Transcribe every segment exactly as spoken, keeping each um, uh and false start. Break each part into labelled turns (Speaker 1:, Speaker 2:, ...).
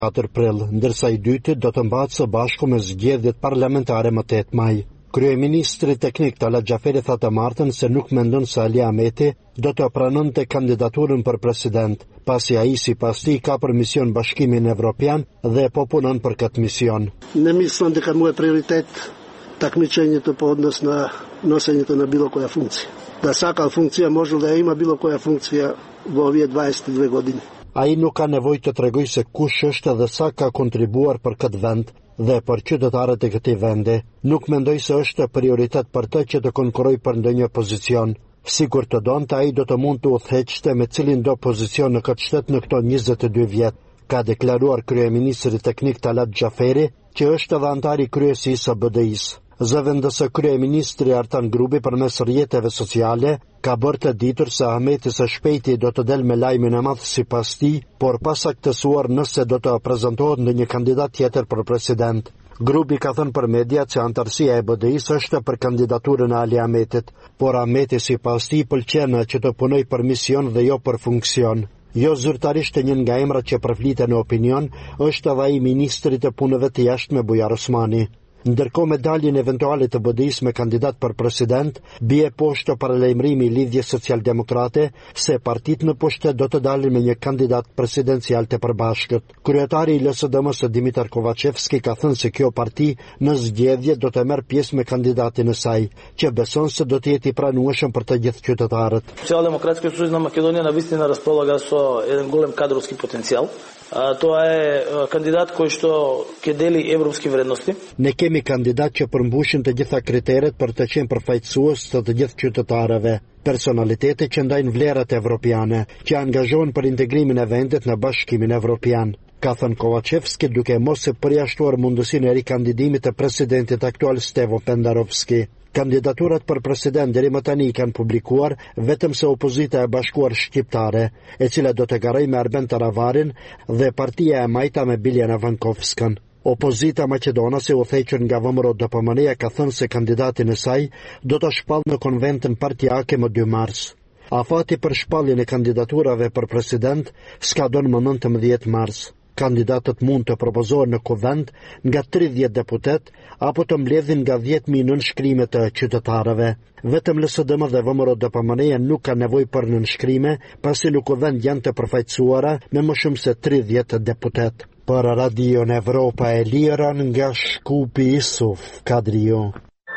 Speaker 1: katër prill, ndërsa i dyti do të mbahet së bashku me zgjedhjet parlamentare më tetë maj. Kryeministri teknik Talat Xhaferi tha të martën se nuk mendon se Ali Ahmeti do të pranonte kandidaturën për president, pasi ai sipas tij ka për mision Bashkimin Evropian dhe po punon për këtë mision.
Speaker 2: Не мислам дека му е приоритет takmičenje po odnos na nosenje na bilo koja funkcija. Da saka funkcija može da ima bilo koja funkcija u ovije dvadeset dve godine.
Speaker 1: Ai nuk ka nevojë të tregoj se kush është dhe sa ka kontribuar për këtë vend dhe për qytetarët e këtij vendi. Nuk mendoj se është prioritet për të që të konkurroj për ndonjë pozicion. Sigur të donte, ai do të mund të udhëheqte me cilin do pozicion në këtë shtet në këto njëzet e dy vjet, ka deklaruar kryeministri teknik Talat Xhaferi, që është edhe antar i kryesisë së B D I-s. Zëvendësë kryeministri Artan Grubi përmes rrjeteve sociale ka bërë të ditur se Ahmeti së shpejti do të del me lajmin e madh sipas tij, por pa saktësuar nëse do të prezantohet ndonjë kandidat tjetër për president. Grubi ka thënë për mediat se antarësia e B D I-s është për kandidaturën e Ali Ahmetit, por Ahmeti sipas tij pëlqen që të punoj për mision dhe jo për funksion. Jo zyrtarisht e një nga emrat që përfliten në opinion është edhe ai ministri të punëve të jashtme Bujar Osmani. Ndërkohë me daljen eventuale të B D I-s me kandidat për president, bie poshtë paralajmërimi i Lidhjes Socialdemokrate se partitë në pushtet do të dalin me një kandidat presidencial të përbashkët. Kryetari i L S D M-s Dimitar Kovacevski ka thënë se kjo parti në zgjedhje do të merr pjesë me kandidatin e saj, që beson se do të jetë i pranueshëm për të gjithë qytetarët.
Speaker 3: Социјалдемократскиот сојуз на Македонија навистина располага со еден голем кадровски потенцијал. Тоа е кандидат кој што ќе дели европски вредности.
Speaker 1: Ne kemi kandidat që përmbushin të gjitha kriteret për të qenë përfaqësues të të gjithë qytetarëve, personalitete që ndajnë vlerat evropiane, që angazhohen për integrimin e vendit në Bashkimin Evropian, ka thënë Kovacevski, duke mos e përjashtuar mundësinë e rikandidimit të presidentit aktual Stevo Pendarovski. Kandidaturat për president deri më tani kanë publikuar vetëm se Opozita e Bashkuar Shqiptare, e cila do të garojë me Arben Taravarin dhe Partia e Majta me Biljana Vankovskën. Opozita maqedonase u thequr nga V M R O D P M N-ja ka thënë se kandidatin e saj do të shpall në konventin partijake më dy mars. Afati për shpalljen e kandidaturave për president skadon më nëntëmbëdhjetë mars. Kandidatët mund të propozohen në konvent nga tridhjetë deputet apo të mbledhin nga dhjetë mijë nënshkrime të qytetarëve. Vetëm L S D M dhe V M R O D P M N-ja nuk ka nevojë për nënshkrime, pasi në konvent janë të përfaqësuara me më shumë se tridhjetë deputet. Për Radion Evropa e Lirën nga Shkupi Isuf Kadrio.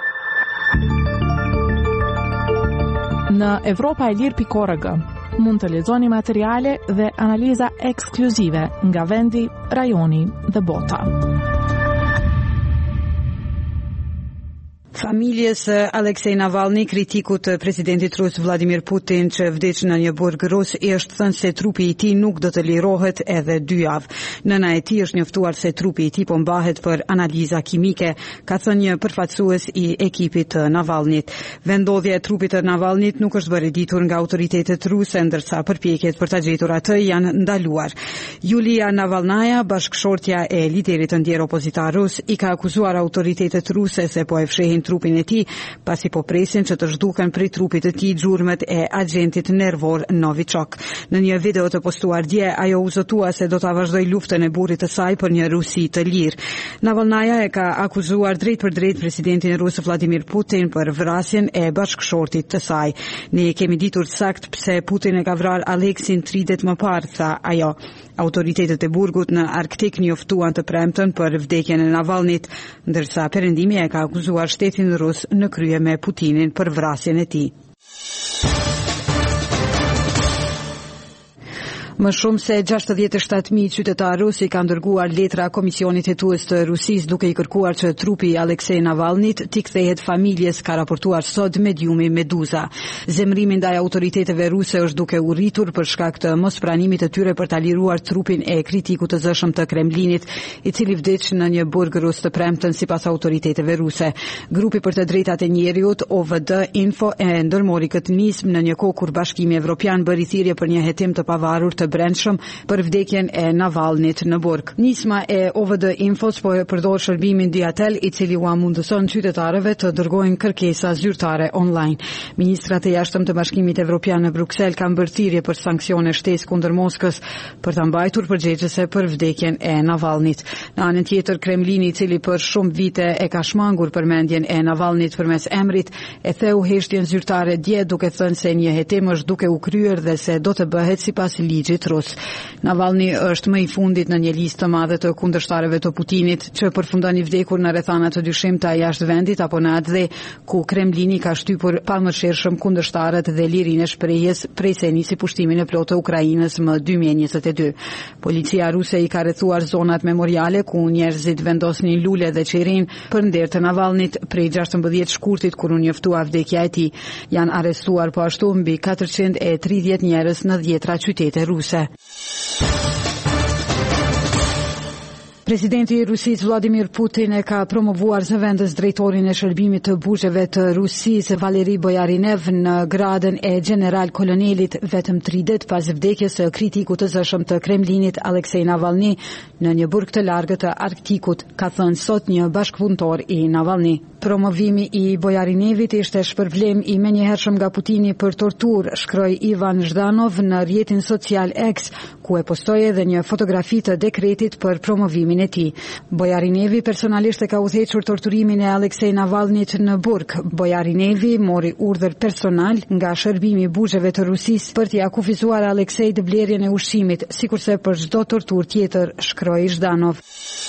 Speaker 4: Në evropa e lirë pikë org mund të lexoni materiale dhe analiza ekskluzive nga vendi, rajoni dhe bota.
Speaker 5: Familjes Aleksej Navalny, kritikut të presidentit rus Vladimir Putin që vdiq në një burg rus, i është thënë se trupi i tij nuk do të lirohet edhe dy javë. Nëna e tij është njoftuar se trupi i tij po mbahet për analiza kimike, ka thënë një përfaqësues i ekipit të Navalnyt. Vendodhja e trupit të Navalnyt nuk është bërë ditur nga autoritetet ruse, ndërsa përpjekjet për ta gjetur atë janë ndaluar. Yulia Navalnaya, bashkëshortja e liderit të ndjer opozitar rus, i ka akuzuar autoritetet ruse se po e fshehin trupin e tij, pasi po presin që të zhduken prej trupit të tij gjurmët e agentit nervor Novichok. Në një video të postuar dje, ajo u zotua se do ta vazhdojë luftën e burrit të saj për një Rusi të lirë. Navalnaya e ka akuzuar drejt për drejt presidentin rus Vladimir Putin për vrasjen e bashkëshortit të saj. Ne kemi ditur sakt pse Putin e ka vrarë Aleksin tridet më parë, tha ajo. Autoritetet e burgut në Arktik njoftuan të premten për vdekjen e Navalnyt, ndërsa perëndimi e ka akuzuar shtetin rus në krye me Putinin për vrasjen e tij. Më shumë se gjashtëdhjetë e shtatë mijë qytetarë rusi kanë dërguar letra Komisionit Hetues të Rusisë duke i kërkuar që trupi i Aleksej Navalnyt t'i kthehet familjes, ka raportuar sot mediumi Meduza. Zemrimi ndaj autoriteteve ruse është duke u rritur për shkak të mospranimit të tyre për ta liruar trupin e kritikut të zëshëm të Kremlinit, i cili vdiq në një burg rus të premten sipas autoriteteve ruse. Grupi për të drejtat e njeriut O V D Info e ndërmori këtë nismë në një kohë kur Bashkimi Evropian bëri thirrje për një hetim të pavarur të të brendshëm për vdekjen e Navalnit në burg. Nisma e O V D Infos po e përdor shërbimin Diatel, i cili u mundëson qytetarëve të dërgojnë kërkesa zyrtare online. Ministrat e jashtëm të Bashkimit Evropian në Bruksel kanë bërë thirrje për sanksione shtesë kundër Moskës për ta mbajtur përgjegjëse për vdekjen e Navalnit. Në anën tjetër, Kremlini, i cili për shumë vite e ka shmangur përmendjen e Navalnit përmes emrit, e theu heshtjen zyrtare dje, duke thënë se një hetim është duke u kryer dhe se do të bëhet sipas ligjit rus. Navalni është më i fundit në një listë të madhe të kundërshtarëve të Putinit, që përfundon i vdekur në rrethana të dyshimta jashtë vendit apo në atë dhe ku Kremlini ka shtypur pamëshirshëm kundërshtarët dhe lirinë e shprehjes prej se nisi pushtimin e plotë të Ukrainës më dy mijë e njëzet e dy. Policia ruse i ka rrethuar zonat memoriale ku njerëzit vendosnin lule dhe qerin për nder të Navalnit prej gjashtëmbëdhjetë shkurtit, kur u njoftua vdekja e tij. Janë arrestuar po ashtu mbi katërqind e tridhjetë njerëz në dhjetra qytete ruse. Presidenti i Rusisë Vladimir Putin e ka promovuar zëvendës drejtorin e shërbimit të burgjeve të Rusisë Valeri Bojarinev në gradën e general kolonelit vetëm tri ditë pas vdekjes së kritikut të zëshëm të Kremlinit Aleksej Navalny në një burg të largët të Arktikut, ka thënë sot një bashkëpunëtor i Navalny. Promovimi i Bojarinevit ishte shpërvlem i menjëhershëm nga Putini për tortur, shkroi Ivan Zhdanov në rrjetin social X, ku e postoi edhe një fotografi të dekretit për promovimin e tij. Bojarinevi personalisht e ka udhëhequr torturimin e Aleksej Navalnit në burg. Bojarinevi mori urdhër personal nga shërbimi i burgjeve të Rusisë për t'i akufizuar Aleksej të blerjen e ushqimit, sikurse për çdo tortur tjetër, shkroi Zhdanov.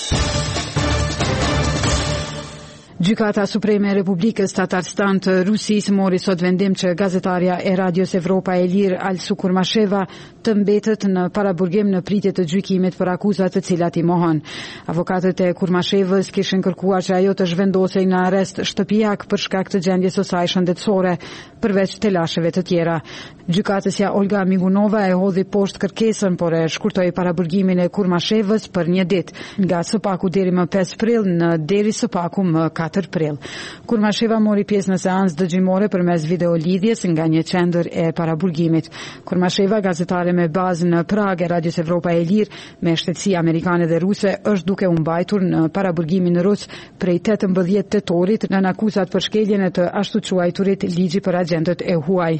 Speaker 5: Gjykata Supreme e Republikës Tatarstan të Rusisë mori sot vendim që gazetarja e Radios Evropa e Lirë Alsu Kurmasheva të mbetet në paraburgim në pritje të gjykimit për akuzat të cilat i mohon. Avokatët e Kurmashevës kishin kërkuar që ajo të zhvendosej në arrest shtëpiak për shkak të gjendjes së saj shëndetësore, përveç telasheve të tjera. Gjykatësja Olga Migunova e hodhi poshtë kërkesën, por e shkurtoi paraburgimin e Kurmashevës për një ditë, nga së paku deri më pesë prill në deri së paku më katër prill. Kurmasheva mori pjesë në seancë dëgjimore përmes videolidhjes nga një qendër e paraburgimit. Kurmasheva, gazetare me bazë në Prag e Radios Evropa e Lirë me shtetësi amerikane dhe ruse, është duke u mbajtur në paraburgimin rus prej tetëmbëdhjetë tetorit në akuzat për shkeljen e të ashtu quajturit ligji për agentët e huaj.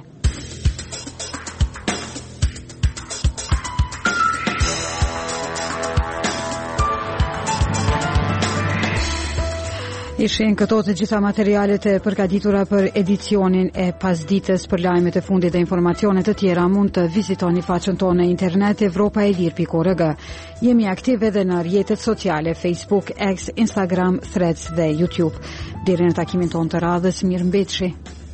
Speaker 5: Ishin këto të gjitha materialet e përgatitura për edicionin e pasdites. Për lajmet e fundit dhe informacionet të tjera mund të vizitoni faqen tonë në internet evropa e lirë pikë org. Jemi aktiv edhe në rrjetet sociale Facebook, X, Instagram, Threads dhe YouTube. Deri në takimin tonë të radhës, mirëmbëjtje.